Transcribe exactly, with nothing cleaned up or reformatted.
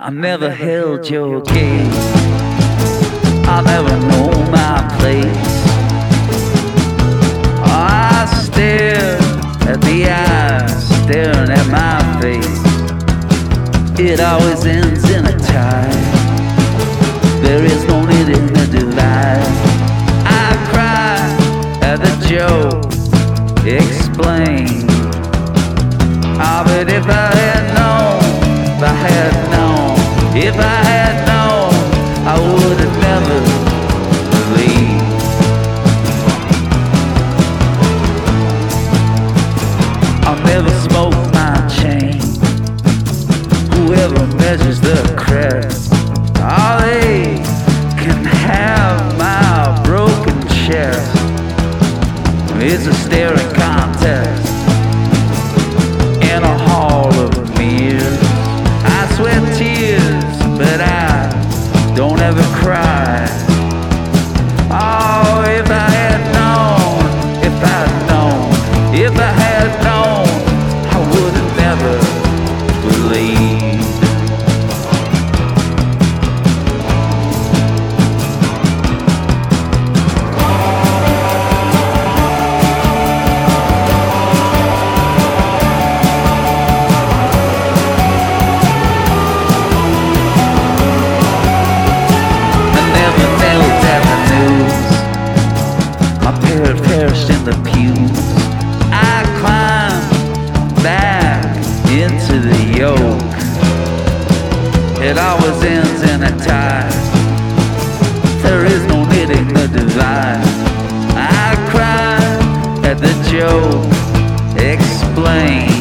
I never held your gaze. I never know my place. I stare at the eyes staring at my face. It always ends in a tie. There is no need in the divide. I cry at the joke, explain. Ah, but if I had known, if I had known, if I had known, I would have never believed. I'll never smoke my chain. Whoever measures the crest, oh, they can have my broken chest. It's a staring contest in a hall of mirrors. I sweat tears, but I don't ever cry. Oh, if I had known, if I had known, if I had known, I would have never believed. Perished in the pews. I climbed back into the yoke. It always ends in a tie. There is no knitting the divide. I cry at the joke, explain.